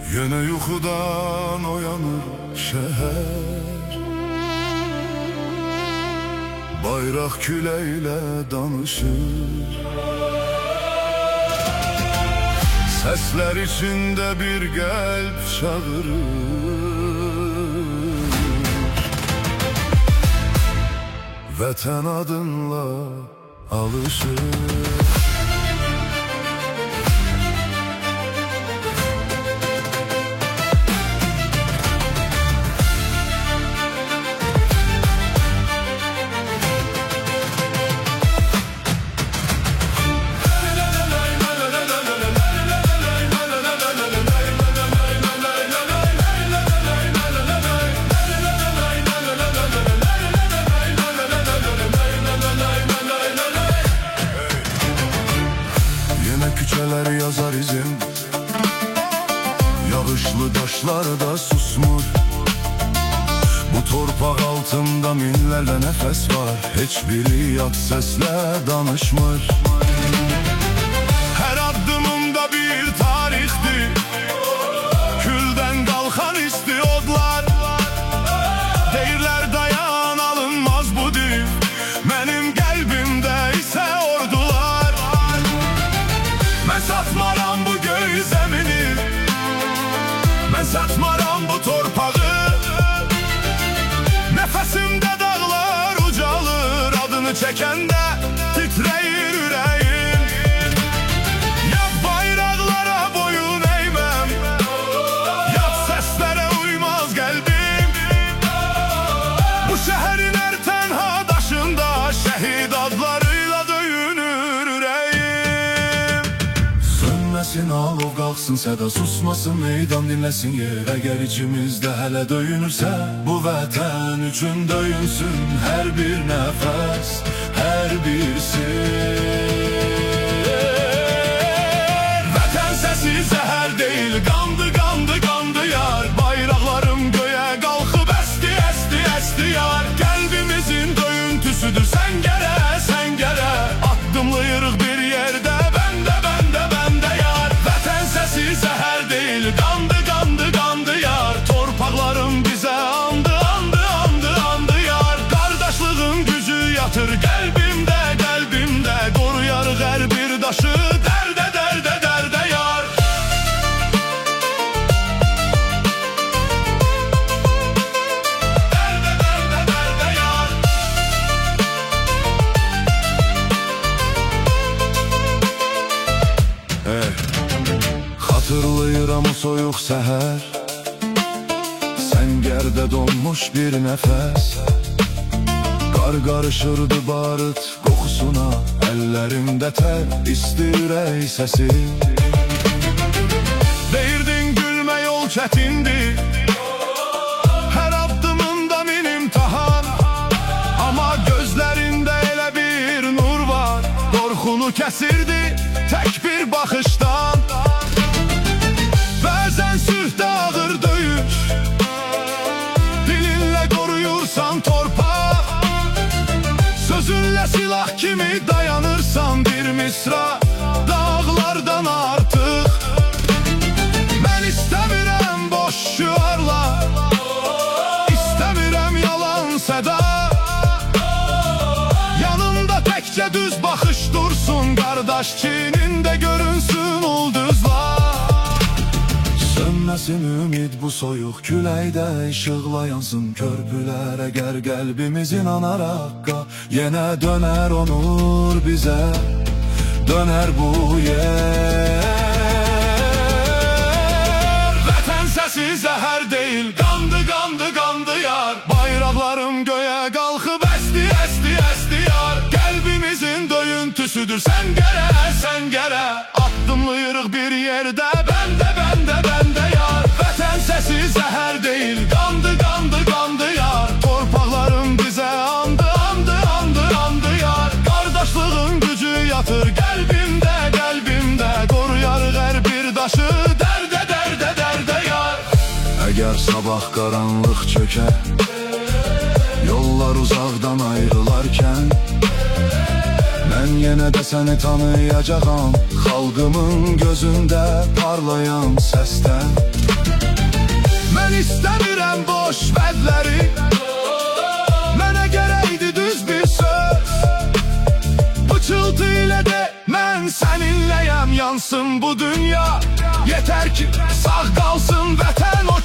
Yine yuxudan oyanır şehir, bayraq küləklə danışır. Sesler içinde bir qəlb çağırır, vətən adınla alışır. Küçələr yazar izim, yağışlı daşlarda susmur. Bu torpaq altında minlərlə nəfəs var, heç biri yad səslə danışmır. Hər addımımda bir tarixdir, küldən qalxan isti odlar. Deyirlər dayan, alınmaz bu dil, mənim qəlbimdə isə ordular. Mən satmaram bu göy zəmini, mən satmaram bu torpağı. Nəfəsimdə dağlar ucalır, adını çəkəndə titrəyir ürəyim. Yad bayraqlara boyun eyməm, yad səslərə uymaz qəlbim. Bu şəhərin hər tənha daşında şəhid adlarıyla döyünür ürəyim. Sönməsin alov, qalxsın səda, susmasın meydan, dinləsin yer. Əgər içimizdə hələ döyünürsə, bu vətən üçün döyünsün hər bir nəfəs, hər birisi. Vətən səsi zəhər deyil, qandı, qandı, qandı yar. Bayraqlarım göyə qalxıb əsti, əsti, əsti yar. Qəlbimizin döyüntüsüdür səngərə, səngərə. Addımlayırıq bir yerdə, bəndə, bəndə, bəndə yar. Vətən səsi zəhər deyil, qandı, qandı, qandı yar. Torpaqlarım bizə andı, andı, andı, andı yar. Qardaşlığın gücü yatır qəlbimdə, qəlbimdə. Qoruyarıq hər bir daşı, dərdə, dərdə, dərdə yar. Dərdə, dərdə, dərdə yar. Xatırlayıram o soyuq səhər, səngərdə donmuş bir nəfəs. Qar qarışırdı barıt qoxusuna, əllərimdə tər, isti ürək səsi. Deyirdin gülmə yol çətindir, hər addımında min imtahan. Amma gözlərində elə bir nur var, qorxunu kəsirdi tək bir baxışdan. Bəzən sülhdə ağır döyüş, dilinlə qoruyursan torpaq. Sözünlə silah kimi dayanırsan bir misra, dağlardan artıq. Mən istəmirəm boş şüarlar, istəmirəm yalan səda. Yanında təkcə düz baxış dursun, qardaş çiynində görünsün ulduzlar. Sönməsin ümid bu soyuq küləkdə, işıqla yansın körpülər. Əgər qəlbimiz inanar haqqa, yenə dönər onur bizə, dönər bu yer. Vətən səsi zəhər deyil, qandı, qandı, qandı yar. Bayraqlarım göyə qalxıb əsti, əsti, əsti yar. Qəlbimizin döyüntüsüdür səngərə, səngərə. Addımlayırıq bir yerdə, bəndə, bəndə, bəndə yar. Vətən səsi zəhər deyil, qandı, qandı, qandı yar. Torpaqlarım bizə andı, andı, andı, andı yar. Qardaşlığın gücü yatır qəlbimdə, qəlbimdə. Qoruyarıq hər bir daşı, dərdə, dərdə, dərdə yar. Əgər sabah qaranlıq çökər, yollar uzaqdan ayrılarkən, mən yenə də səni tanıyacağam, xalqımın gözündə parlayan səsdən. Mən istəmirəm boş vədləri, mənə gərəkdi düz bir söz. Pıçıltı ilə de mən səninləyəm, yansın bu dünya. Yeter ki sağ qalsın vətən, o